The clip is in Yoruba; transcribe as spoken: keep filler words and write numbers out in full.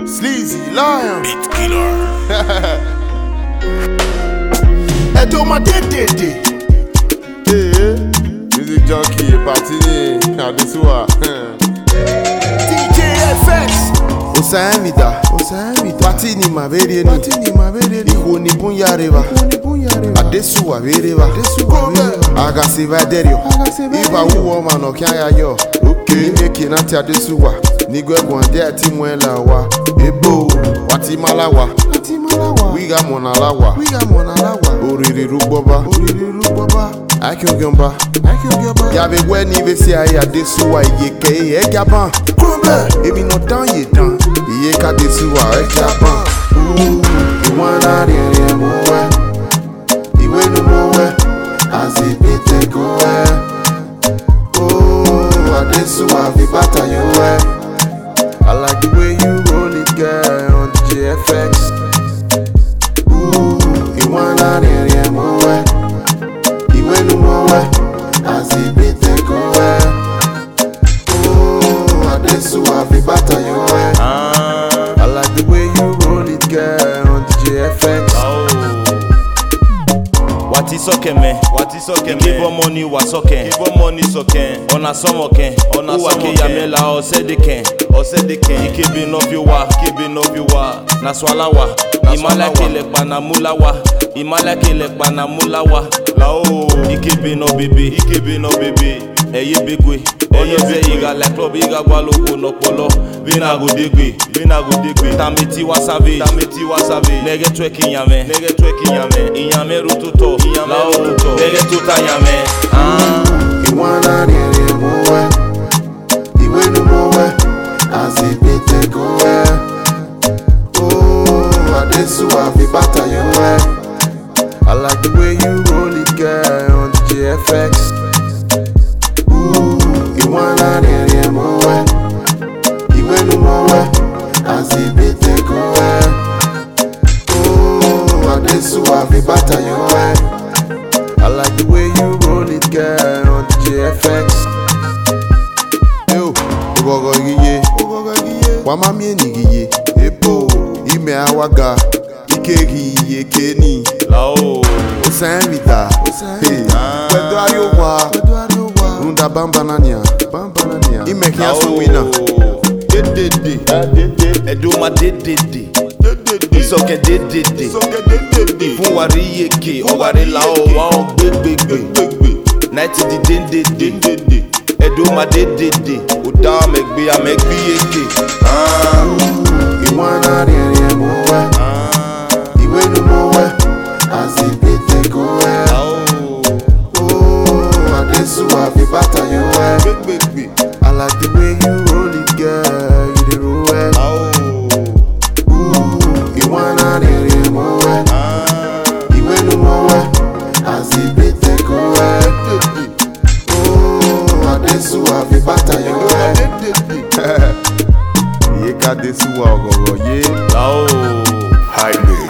Sleazy Lion Beat Killer. Eto ma de de de. Eh, music junkie party ni Adesuwa. D J F X. Osamida, Osamida. Party ni ma vere ni. Party ni ma vere ni. Iho ni bunya reva. Iho ni bunya reva. Adesuwa vereva. Adesuwa vereva. Aga seva derio. Iba uwo mano kya yo. Okay, make na ti Adesuwa. Nigwe gwande ati mwela wa. Ebo, wati malawa. Wati malawa. Wiga monalawa. Wiga monalawa. Oriri ruboba. Oriri ruboba. Akyogomba. Akyogomba. Yabe we ni vesi ayi Adesuwa yeke e gaban. Kumbe, ebi no dan ye dan. Iye ka Adesuwa e gaban. Ooh, iwana rere mowe. Iwe no mowe. Azibite kowe. Oh, Adesuwa vi bata yowe. I like the way you roll it, girl, on the J F X. Ooh, you wanna hear him more? You went no more. I see bit take away. Oh, I did so happy, but I I like the way you roll it, girl, on the J F X. What is okay, man? What is okay, man? Give her money, what's okay? Give her money, so can. On a some okay. On a some okay. Yamela, or said they can. Or said they can. Keeping up your wa, keeping up your wa. Naswalawa. Imala kele panamulawa. Imala kele panamulawa. Lao. Keeping up, baby. Keeping up, baby. Eye bigwe. Eye ze iga la club iga gwaloko no polo. Vina go digwe. Vina go digwe. Tameti wasabe. Tameti wasabe. Nege twerking yame. Nege twerking yame. Inyame rututo. Lao rututo. Nege tuta yame. Ah. Iwana nere mowe. Iwe no mowe. Azibite kowe. Oh, Adesuwa vi bata yowe. I like the way you roll it, girl, on the J F X. Ooh, you wanna hear him more? You went no more. Azibite kowe. Oh, Adesuwa vi bata yowe. I like the way you roll it, girl, on the J F X. Yo, ogogo giye, ogogo giye. Wama mi enigiye. Epo, ime awaga. Ike giye keni. Lao. Osamida, Osamida. Wedo ariwa, wedo ariwa. Runda bambanania, bambanania. Ime kiaso wina. De de de, de de. Eduma de de de. Isoke de de de. Isoke de de de. Fun wari yeke, o wari lao, wa o gbe gbe gbe. Night di de de de de. Eduma de de de. O da me gbe a me gbe yeke. Ah. Iwana rere mowe. Ah. Iwe no mowe. Azibite kowe. Oh, Adesuwa vi bata yowe. I like the way you roll it, girl. You the roll it. Ooh, you wanna hear him more? Iwe no more. Azibite kowe. Oh, Adesuwa vi bata yowe. Ye ka Adesuwa ogogo ye. Lao. Highway.